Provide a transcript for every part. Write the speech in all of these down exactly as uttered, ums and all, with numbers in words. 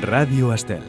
Ràdio Estel.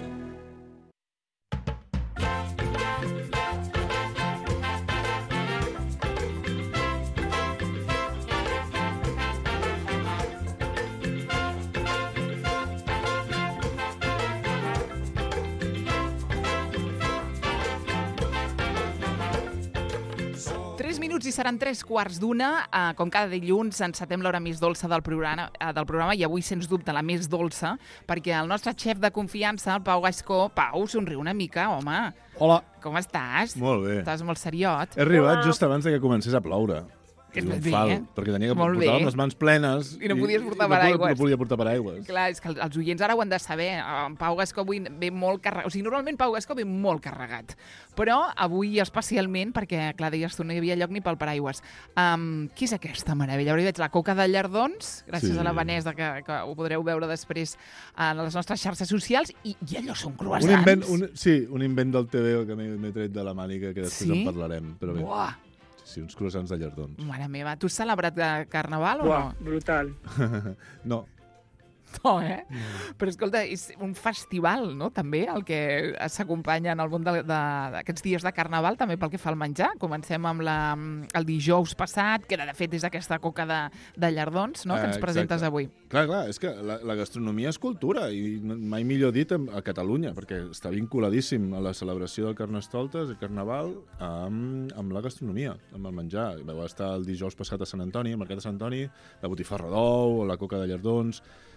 I seran tres quarts d'una. Uh, com cada dilluns encetem l'hora més dolça del programa, uh, del programa i avui, sens dubte, la més dolça, perquè el nostre xef de confiança, el Pau Gascó... Pau, somriu una mica, home. Hola. Com estàs? Molt bé. Estàs molt seriot. He arribat just abans que comencés a ploure. És un bé, fal, eh? perquè tenia que Molt portar bé. les mans plenes I no podies portar i no, paraigües. No podia portar paraigües. Clar, és que els oients ara ho han de saber. En Pau Gascó avui ve molt carregat. O sigui, normalment Pau Gascó ve molt carregat. Però avui especialment, perquè, clar, deies tu, no hi havia lloc ni pel paraigües. Um, qui és aquesta meravella? Ara hi veig la coca de llardons, gràcies Sí. a la Vanessa, que, que ho podreu veure després a les nostres xarxes socials, i, i allò són croissants. Un invent, un, sí, un invent del T V que m'he m'he tret de la mànica, que després Sí? en parlarem. Però bé. Buah, Sí, uns croissants de llardons. mare meva. Tu has celebrat eh, Carnaval o Buah, no? brutal. No. No, eh? Però escolta, és un festival, no?, també, el que s'acompanya en el món d'aquests dies de Carnaval, també pel que fa al menjar. Comencem amb la, el dijous passat, que era, de fet, és aquesta coca de, de llardons, no?, que ens Eh, presentes exacte. avui. Clar, clar, és que la, la gastronomia és cultura i no- mai millor dit a Catalunya, perquè està vinculadíssim a la celebració del Carnestoltes, el Carnaval, amb, amb la gastronomia, amb el menjar. Vau estar el dijous passat a Sant Antoni, al Mercat de Sant Antoni, la botifarra d'ou, la coca de llardons,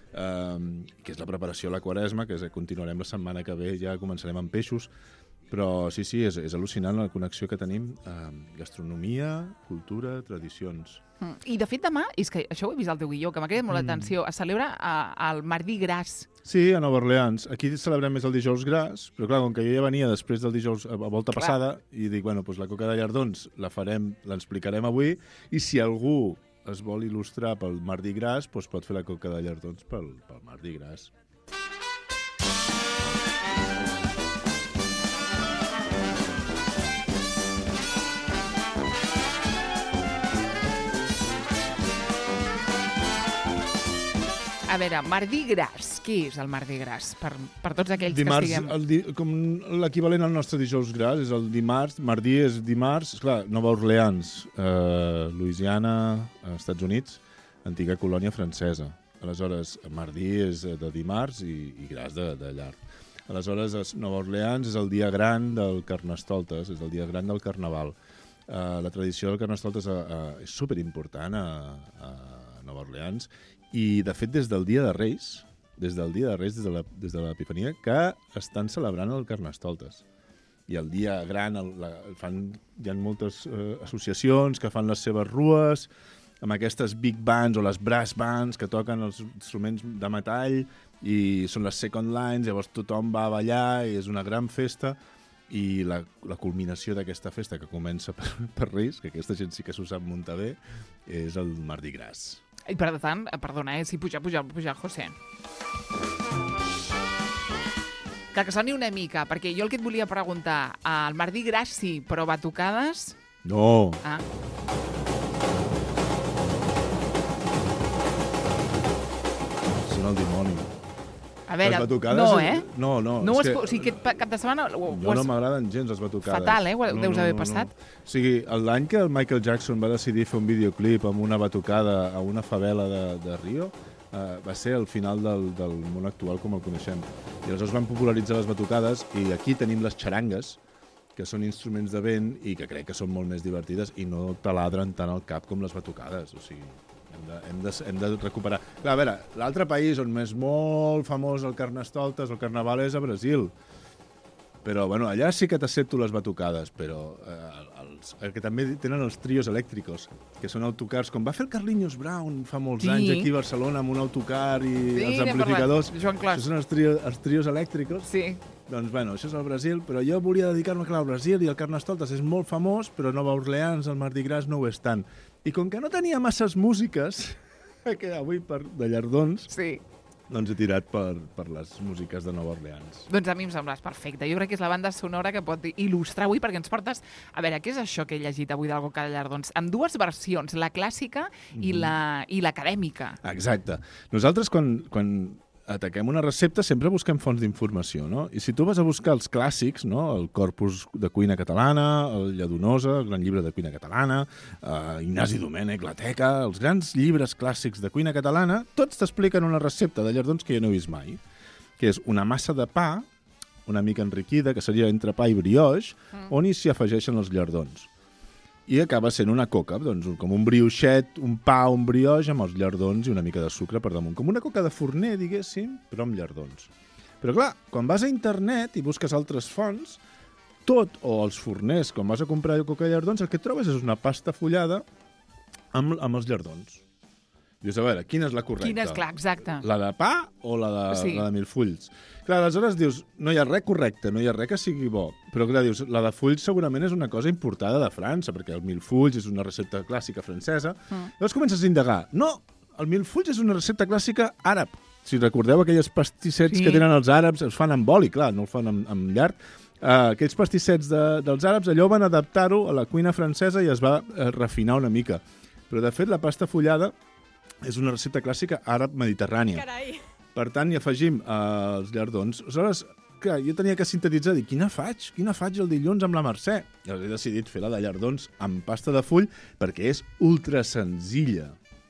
Um, que és la preparació a la Quaresma, que és, continuarem la setmana que ve, ja començarem amb peixos, però sí, sí, és, és al·lucinant la connexió que tenim amb gastronomia, cultura, tradicions. Mm. I, de fet, demà, és que això ho he vist al teu guió, que m'ha cridat molt l'atenció, es celebra a, el Mardi Gras. Sí, a Nova Orleans. Aquí celebrem més el dijous gras, però clar, com que jo ja venia després del dijous a volta Clar. passada, i dic, bueno, doncs la coca de llardons la farem, l'explicarem avui, i si algú es vol il·lustrar pel Mardi Gras, doncs pot fer la coca de llardons pel, pel Mardi Gras. A veure, Mardi Gras. Què és el Mardi Gras? Per, per tots aquells Dimarts, que estiguem... el di, com l'equivalent al nostre dijous gras és el dimarts, mardi és dimarts, esclar, Nova Orleans, eh, Louisiana, eh, Estats Units, antiga colònia francesa. Aleshores, mardi és de dimarts i, i gras de, de llarg. Aleshores, es, Nova Orleans és el dia gran del Carnestoltes, és el dia gran del Carnaval. Eh, la tradició del Carnestoltes eh, eh, és superimportant a, a Nova Orleans i, de fet, des del dia de Reis, des del dia de Reis, des de la, des de l'Epifania, que estan celebrant el Carnestoltes. I el dia gran, el, la, fan, hi ha moltes eh, associacions que fan les seves rues, amb aquestes big bands o les brass bands que toquen els instruments de metall i són les second lines, llavors tothom va a ballar i és una gran festa i la, la culminació d'aquesta festa que comença per, per Reis, que aquesta gent sí que s'ho sap muntar bé, és el Mardi Gras. I per tant, perdona, eh, si puja, puja, puja, José. Que, que soni una mica, perquè jo el que et volia preguntar, el Mardi Gras sí, però batucades... No! Ah. Són el dimoni. A veure, Les batucades... no, eh? No, no. No ho és has, que... o sigui, aquest cap de setmana... Ho, Jo ho has... no m'agraden gens les batucades. Fatal, eh? Ho no, deus no, haver no, passat. No. O sigui, l'any que el Michael Jackson va decidir fer un videoclip amb una batucada a una favela de, de Rio, eh, va ser el final del, del món actual com el coneixem. I aleshores van popularitzar les batucades i aquí tenim les xarangues, que són instruments de vent i que crec que són molt més divertides i no taladren tant al cap com les batucades. O sigui, hem de, hem de, hem de recuperar. Clar, a veure, l'altre país on és molt famós el Carnestoltes, el Carnaval, és a Brasil. Però, bueno, allà sí que t'accepto les batucades, però eh, els, el que també tenen els trios elèctricos, que són autocars, com va fer el Carlinhos Brown fa molts Sí. anys aquí a Barcelona amb un autocar i Sí, els n'hem amplificadors. parlat. Joan Clos. Això són els, trio, els trios elèctricos. Sí. Doncs, bueno, això és el Brasil, però jo volia dedicar-me, clar, al Brasil i el Carnestoltes és molt famós, però Nova Orleans, el Mardi Gras, no ho és tant. I com que no tenia masses músiques, que avui per, de llardons, Sí. doncs he tirat per, per les músiques de Nova Orleans. Doncs a mi em sembles perfecte. Jo crec que és la banda sonora que pot il·lustrar avui, perquè ens portes... A veure, què és això que he llegit avui del Coca de Llardons? En dues versions, la clàssica i la i l'acadèmica. Exacte. Nosaltres, quan, quan ataquem una recepta, sempre busquem fonts d'informació, no? I si tu vas a buscar els clàssics, no? El Corpus de cuina catalana, el Lladonosa, el gran llibre de cuina catalana, eh, Ignasi Domènech, la Teca, els grans llibres clàssics de cuina catalana, tots t'expliquen una recepta de llardons que jo no he vist mai, que és una massa de pa, una mica enriquida, que seria entre pa i brioix, mm. on hi s'hi afegeixen els llardons. I acaba sent una coca, doncs, com un brioixet, un pa, un brioix, amb els llardons i una mica de sucre per damunt. Com una coca de forner, diguéssim, però amb llardons. Però clar, quan vas a internet i busques altres fonts, tot, o els forners, quan vas a comprar coca de llardons, el que trobes és una pasta fullada amb, amb els llardons. Dius, a veure, quina és la correcta? Quina és, clar, exacte. La de pa o la de, sí. la de mil fulls? Clar, aleshores dius, no hi ha res correcte, no hi ha res que sigui bo. Però clar, dius, la de fulls segurament és una cosa importada de França, perquè el mil fulls és una recepta clàssica francesa. Mm. Llavors comences a indagar. No, el mil fulls és una recepta clàssica àrab. Si recordeu aquelles pastissets sí. que tenen els àrabs, els fan amb oli, clar, no el fan amb, amb llard. Uh, aquells pastissets de, dels àrabs, allò van adaptar-ho a la cuina francesa i es va uh, refinar una mica. Però, de fet, la pasta fullada és una recepta clàssica àrab-mediterrània. Carai! Per tant, hi afegim uh, els llardons. Aleshores, clar, jo tenia que sintetitzar, dir, quina faig? Quina faig el dilluns amb la Mercè? I he decidit fer la de llardons amb pasta de full perquè és ultra senzilla.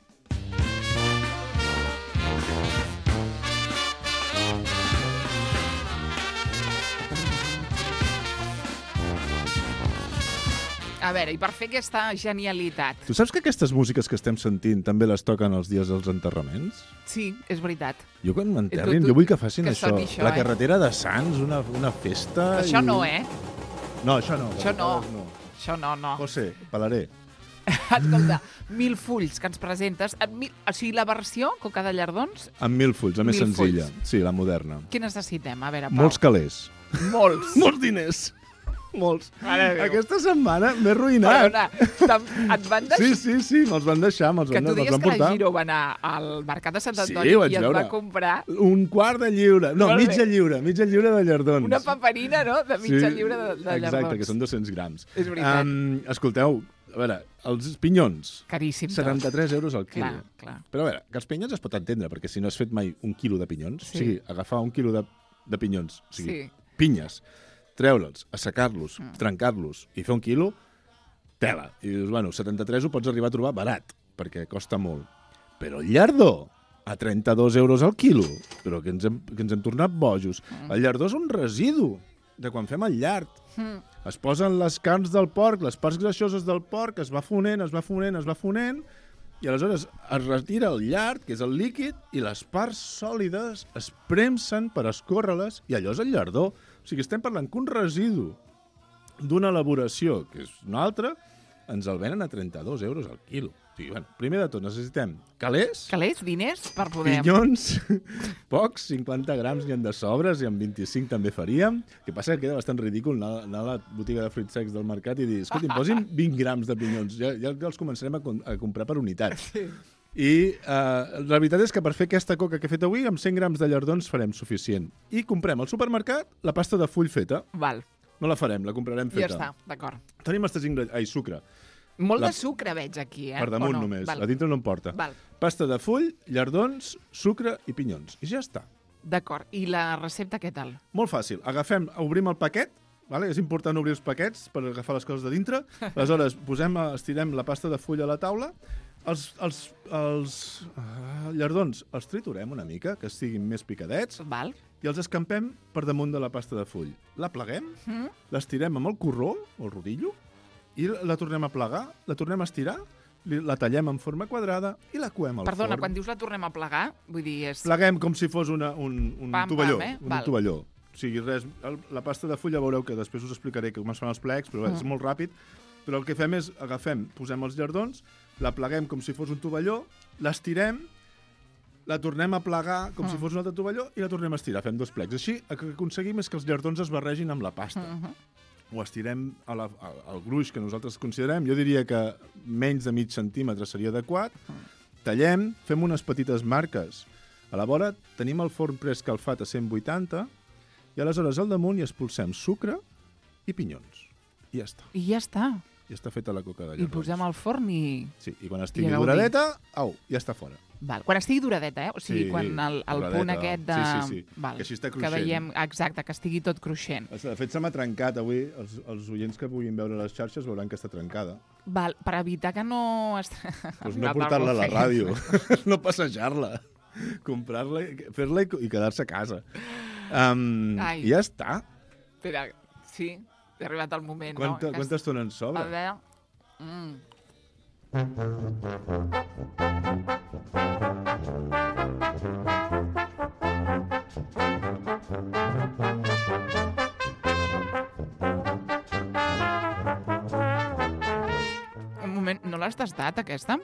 A veure, i per fer aquesta genialitat... Tu saps que aquestes músiques que estem sentint també les toquen els dies dels enterraments? Sí, és veritat. Jo quan m'enterrin, jo vull que facin que això. això. La eh? carretera de Sants, una, una festa... Això i... no, eh? No, això no. Això no. no. Això no, no. José, pelaré. Escolta, mil fulls que ens presentes. Mil... O sigui, la versió coca de llardons... Amb mil fulls, la més mil senzilla. Fulls. Sí, la moderna. Què necessitem? A veure, Pau. Molts calés. Molts. Molts diners. Molts. Mare de Déu. Aquesta setmana m'he arruïnat. Perdona, et van deixar... Sí, sí, sí, me'ls van deixar, me'ls que van, tu me'ls dius van que portar. la Giro va anar al mercat de Sant Antoni Sí, ho vaig i et veure. va comprar... Un quart de lliure. No, Molt bé. mitja lliure. Mitja lliure de llardons. Una paperina, no?, de mitja Sí, lliure de, de llardons. Exacte, que són dos-cents grams. És veritat. Um, escolteu, a veure, els pinyons... Caríssim. setanta-tres euros al quilo. Clar, clar. Però a veure, que els pinyons es pot entendre, perquè si no has fet mai un quilo de pinyons, Sí. o sigui, agafar un quilo de, de pinyons, o sigui, Sí. pinyes, treure'ls, assecar-los, Mm. trencar-los i fer un quilo, tela. I dius, bueno, setanta-tres ho pots arribar a trobar barat, perquè costa molt. Però el llardó, a trenta-dos euros al quilo, però que ens hem, que ens hem tornat bojos. Mm. El llardó és un residu de quan fem el llard. Mm. Es posen les carns del porc, les parts greixoses del porc, es va fonent, es va fonent, es va fonent, i aleshores es retira el llard, que és el líquid, i les parts sòlides es premsen per escórrer-les, i allò és el llardó. O sigui, estem parlant que un residu d'una elaboració, que és una altra, ens el venen a trenta-dos euros al quilo. O sigui, bueno, primer de tot necessitem calés, Calés, diners, per poder... pinyons, pocs, cinquanta grams n'hi ha de sobres, i amb vint-i-cinc també faríem. El que passa que queda bastant ridícul anar, anar a la botiga de fruits secs del mercat i dir, escolti, posin vint grams de pinyons, ja, ja els començarem a, a comprar per unitat. Sí. I uh, la veritat és que per fer aquesta coca que he fet avui, amb cent grams de llardons farem suficient. I comprem al supermercat la pasta de full feta. Val, No la farem, la comprarem ja feta. està, d'acord. Tenim els tres ingredients... Ai, sucre. Molt La- de sucre veig aquí, eh? Per damunt O no? només. Val. A dintre no em porta. Val. Pasta de full, llardons, sucre i pinyons. I ja està. D'acord. I la recepta què tal? Molt fàcil. Agafem, obrim el paquet, vale? És important obrir els paquets per agafar les coses de dintre. Aleshores, posem, estirem la pasta de full a la taula. Els, els, els uh, llardons els triturem una mica, que estiguin més picadets, Val. i els escampem per damunt de la pasta de full. La pleguem, Mm? l'estirem amb el corró, o el rodillo, i la, la tornem a plegar, la tornem a estirar, li- la tallem en forma quadrada i la coem al Perdona, forn. quan dius la tornem a plegar, vull dir, és... Pleguem com si fos una, un, un Pam, tovalló. pam, eh? Un Val. tovalló. O sigui, res, el, la pasta de full ja veureu que després us explicaré com es fan els plecs, però mm. és molt ràpid. Però el que fem és, agafem, posem els llardons, la pleguem com si fos un tovalló, l'estirem, la tornem a plegar com mm. si fos un altre tovalló i la tornem a estirar. Fem dos plecs. Així, el que aconseguim és que els llardons es barregin amb la pasta. Mm -hmm. Ho estirem a la, a, al gruix que nosaltres considerem. Jo diria que menys de mig centímetre seria adequat. Tallem, fem unes petites marques. A la vora tenim el forn preescalfat a cent vuitanta i aleshores al damunt hi expulsem sucre i pinyons. I ja està. I ja està. i està feta la coca de I llardons. posem al forn i... Sí, i quan estigui gaudir. duradeta, au, ja està fora. Val. Quan estigui duradeta, eh? O sigui, Sí, quan el, el duradeta. punt aquest de... Sí, sí, sí. Val. Que així està Que cruixent. veiem, exacte, que estigui tot cruixent. De fet, se m'ha trencat avui. Els, els oients que puguin veure les xarxes veuran que està trencada. Val, per evitar que no... Est... Doncs no portar-la a la ràdio, no passejar-la, comprar-la, fer-la i, i quedar-se a casa. Um, I ja està. Espera, sí, he arribat el moment, Quanta, no? Quanta estona ens sobra? A veure... Mm. Un moment, no l'has tastat, aquesta?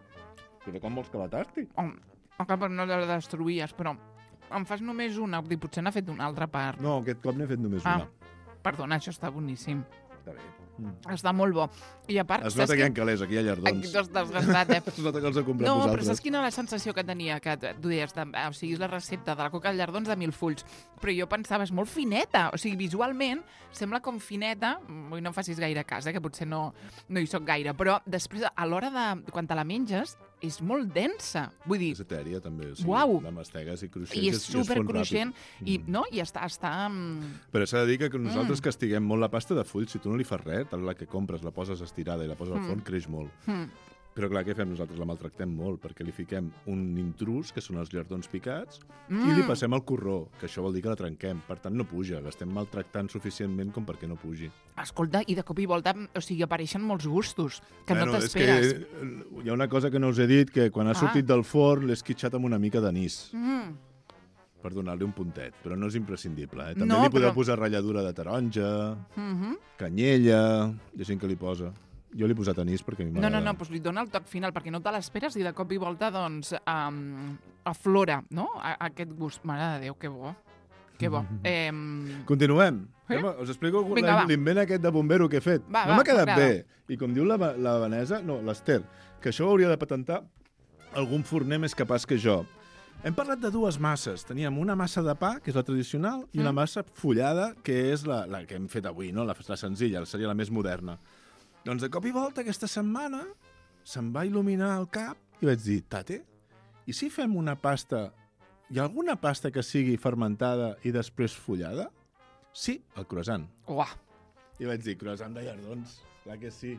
Però com vols que la tasti? Oh, encara no la destruïes, però em fas només una, vull dir, potser n'ha fet una altra part. No, aquest cop n'he fet només Ah, una. perdona, això està boníssim. Està bé. Mm. Està molt bo. I a part, Es nota que hi ha calés, aquí hi ha llardons. Aquí t'has desgastat, eh? Es nota que els ha comprat No, vosaltres. però saps quina era la sensació que tenia? Que tu deies, de, o sigui, és la recepta de la coca de llardons de mil fulls. Però jo pensava, és molt fineta. O sigui, visualment sembla com fineta. Vull no em facis gaire cas, eh, que potser no, no hi soc gaire. Però després, a l'hora de... Quan te la menges, és molt densa. Vull dir, És etèria, també. O sigui, Uau. La mastegues i cruixent. i és supercruixent. I, Mm. no? I està... està mm, Però s'ha de dir que nosaltres Mm. que estiguem molt la pasta de fulls, si tu no li fas res, tal la que compres, la poses estirada i la poses al Mm. forn, creix molt. mm, Però clar, què fem nosaltres? La maltractem molt, perquè li fiquem un intrus, que són els llardons picats, mm. i li passem el corró, que això vol dir que la trenquem. Per tant, no puja. L'estem maltractant suficientment com perquè no pugi. Escolta, i de cop i volta, o sigui, apareixen molts gustos que Bueno, no és t'esperes. que eh, hi ha una cosa que no us he dit, que quan ha Ah. sortit del forn l'he esquitxat amb una mica d'anís, Mm. per donar-li un puntet, però no és imprescindible. Eh? També No, li podeu però- posar ratlladura de taronja, Mm-hmm. canyella, hi ha gent que li posa. Jo li he posat anís perquè a mi No, m'agrada. no, no, doncs li dona el toc final, perquè no te l'esperes i de cop i volta, doncs, um, aflora, no?, a, aquest gust. Mare de Déu, que bo. Que bo. Eh, Continuem. Sí? Eh? Us explico Vinga, va. l'invent aquest de bombero que he fet. Va, no va, m'ha quedat m'agrada. bé. I com diu la, la Vanessa, no, l'Ester, que això ho hauria de patentar algun forner més capaç que jo. Hem parlat de dues masses. Teníem una massa de pa, que és la tradicional, i una Mm. massa fullada, que és la, la que hem fet avui, no? la, la senzilla, seria la més moderna. Doncs de cop i volta aquesta setmana se'm va il·luminar el cap i vaig dir, tate, i si fem una pasta... Hi ha alguna pasta que sigui fermentada i després fullada? Sí, el croissant. uah, I vaig dir, croissant de llardons. Clar que sí.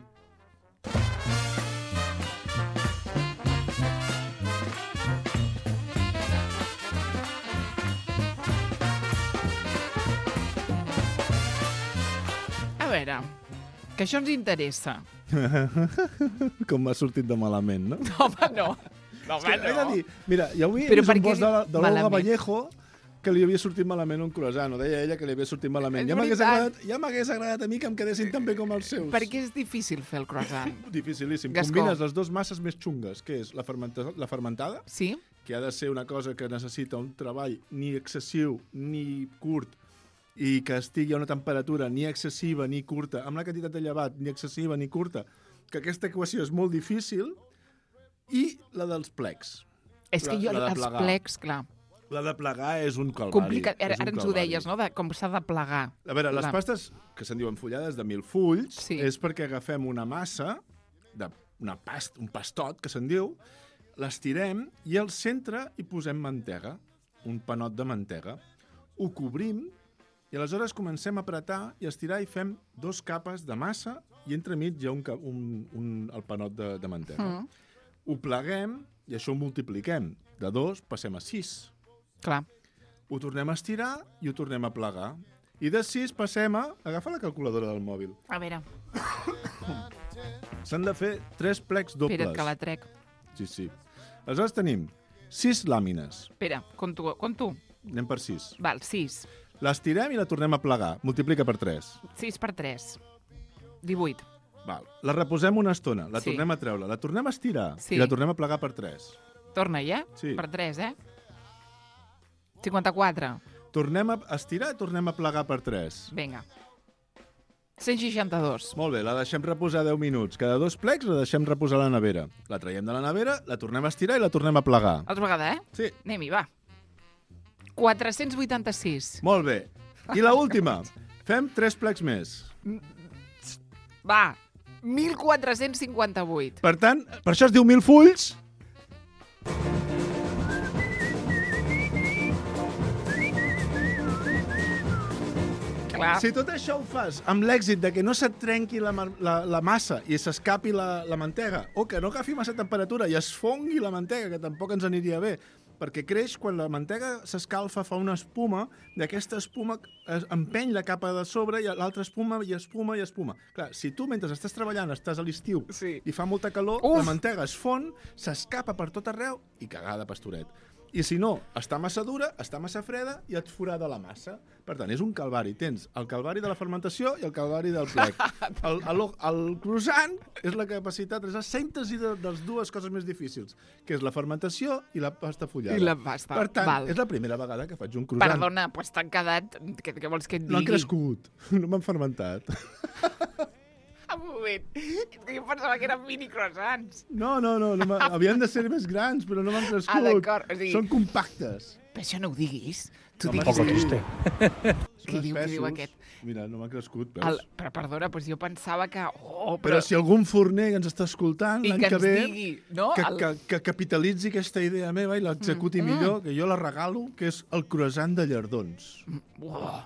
a veure, que això ens interessa. Com m'ha sortit de malament, no? No, home, no. No, És que home, he de no. dir, mira, ja avui he Però vist per un què post de, de l'Olga malament? Vallejo que li havia sortit malament un croissant, o deia ella que li havia sortit malament. És Ja m'hagués veritat. agradat, ja m'hagués agradat a mi que em quedessin tan bé com els seus. Perquè és difícil fer el croissant. Dificilíssim. Gascó. Combines les dues masses més xungues, que és la, fermenta la fermentada, Sí? que ha de ser una cosa que necessita un treball ni excessiu ni curt i que estigui a una temperatura ni excessiva ni curta, amb la quantitat de llevat ni excessiva ni curta, que aquesta equació és molt difícil, i la dels plecs. És que La- jo, la de els plegar. plecs, clar, La de plegar és un calvari. complicat. Ara, és un ara ens ho calvari. deies, no?, de com s'ha de plegar. A veure, les Clar. pastes que se'n diuen fullades de mil fulls Sí. és perquè agafem una massa, de, una past, un pastot, que se'n diu, l'estirem i al centre hi posem mantega, un panot de mantega. Ho cobrim i aleshores comencem a apretar i estirar i fem dos capes de massa i entremig hi ha un, ca- un, un, el panot de, de mantega. Mm. Ho pleguem i això ho multipliquem. De dos passem a sis. Clar. Ho tornem a estirar i ho tornem a plegar. I de sis passem a... Agafa la calculadora del mòbil. A veure, S'han de fer tres plecs dobles. espera't que la trec. Sí, sí. Aleshores tenim sis làmines. Espera, conto, conto. Anem per sis. Val, sis. L'estirem i la tornem a plegar. Multiplica per tres. sis per tres. divuit. Val. La reposem una estona. La Sí. tornem a treure. La tornem a estirar. Sí. I la tornem a plegar per tres. Torna-hi, eh? Sí. Per tres, eh? cinquanta-quatre. Tornem a estirar i tornem a plegar per tres. Vinga. cent seixanta-dos. Molt bé, la deixem reposar deu minuts. Cada dos plecs la deixem reposar a la nevera. La traiem de la nevera, la tornem a estirar i la tornem a plegar. Altra vegada, eh? Sí. Anem-hi, va. quatre-cents vuitanta-sis. Molt bé. I la última. Fem tres plecs més. Va. mil quatre-cents cinquanta-vuit. Per tant, per això es diu mil fulls. Clar. Si tot això ho fas amb l'èxit de que no se't trenqui la, la, la massa i s'escapi la, la mantega, o que no agafi massa temperatura i es fongui la mantega, que tampoc ens aniria bé, perquè creix quan la mantega s'escalfa, fa una espuma, i aquesta espuma empeny la capa de sobre i l'altra espuma i espuma i espuma. Clar, si tu mentre estàs treballant estàs a l'estiu Sí. i fa molta calor, Uf. la mantega es fon, s'escapa per tot arreu i cagada pastoret. I si no, està massa dura, està massa freda i et forada la massa. Per tant, és un calvari. Tens el calvari de la fermentació i el calvari del plec. El, el, el croissant és la capacitat, és la síntesi de, de les dues coses més difícils, que és la fermentació i la pasta fullada. I la pasta, Per tant, val. és la primera vegada que faig un croissant. Perdona, doncs t'han quedat... Què, què vols que et digui? No han crescut, no m'han fermentat. Un moment. És que jo pensava que eren mini croissants. No, no, no, no m'ha- havien de ser més grans, però no m'han crescut. Ah, d'acord, o sigui- Són compactes. Però això no ho diguis. Tu Home, diguis... Poco sí. triste. Què Són diu, què diu espessos. aquest? Mira, no m'ha crescut, veus? El, però perdona, doncs jo pensava que... Oh, Però, però, si algun forner que ens està escoltant I l'any que que ens ve, digui, no? que, El- que, que capitalitzi aquesta idea meva i l'executi Mm. millor, que jo la regalo, que és el croissant de llardons. Oh.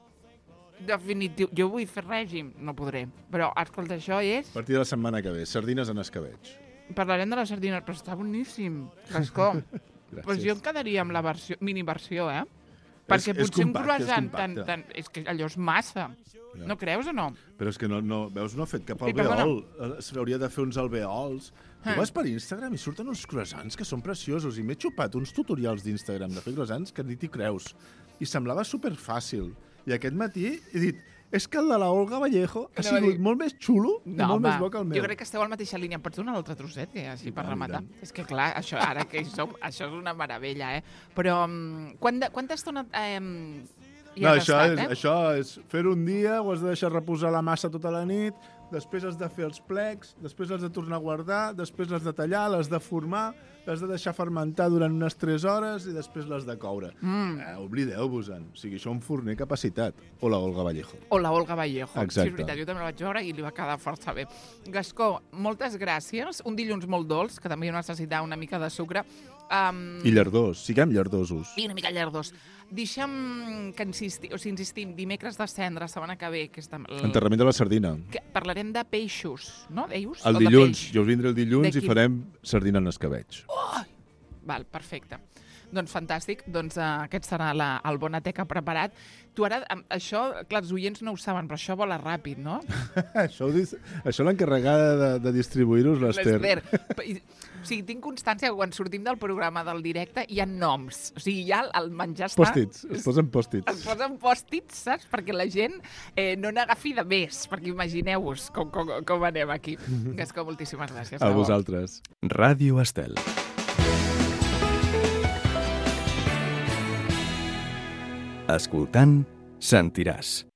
Definitiu. Jo vull fer règim. No podré. Però, escolta, això és... A partir de la setmana que ve, sardines en escabeig. Parlarem de la sardina, però està boníssim. Gascó. Gràcies. Pues jo em quedaria amb la versió, mini-versió, eh? Perquè és potser un compacte, és croissant tan, compacte. tan... És que allò és massa. Ja. No creus o no? Però és que no, no, veus, no ha fet cap Ei, perdona. alveol. S'hauria de fer uns alveols. Tu Eh. vas per Instagram i surten uns croissants que són preciosos i m'he xupat uns tutorials d'Instagram de fer croissants que ni t'hi creus. I semblava superfàcil. I aquest matí he dit, és que el de la Olga Vallejo ha Anava a sigut dir- molt més xulo i molt home, més bo que el meu. jo crec que esteu a la mateixa línia. Em pots donar l'altre trosset, que així per I tant, rematar? i tant. És que clar, això, ara que hi som, això és una meravella, eh? Però um, quant de, quanta estona eh, hi No, has això, estat, és, eh? això és fer un dia, ho has de deixar reposar la massa tota la nit, després has de fer els plecs, després has de tornar a guardar, després l'has de tallar, l'has de formar, l'has de deixar fermentar durant unes tres hores i després l'has de coure. Mm. Eh, Oblideu-vos-en. O sigui, això un forner capacitat. O la Olga Vallejo. O la Olga Vallejo. Exacte. Sí, és veritat, jo també la vaig veure i li va quedar força bé. Gascó, moltes gràcies. Un dilluns molt dolç, que també necessitava una mica de sucre. Um, I llardós. Siguem llardosos. I una mica llardós. Deixa'm que insisti, o sigui, insistim, dimecres de cendra, setmana que ve, que és tam- el- Enterrament de la sardina. que parlarem de peixos, no? D'ells? El O de dilluns. peix? Jo us vindré el dilluns De i quin? farem sardina en escabeig. Val, perfecte. Doncs fantàstic, doncs uh, aquest serà la, el Bonateca preparat. Tu ara, amb això, clar, els oients no ho saben, però això vola ràpid, no? això ho dis- això l'encarregada de, de distribuir-us, l'Ester. L'Ester. I- O sigui, tinc constància que quan sortim del programa del directe hi ha noms. O sigui, ja el menjar està... Pòstits. Es posen pòstits. Es posen pòstits, saps? Perquè la gent eh, no n'agafi de més. Perquè imagineu-vos com, com, com anem aquí. Gascó, moltíssimes gràcies. A de debò. vosaltres. Ràdio Estel. Escoltant, sentiràs.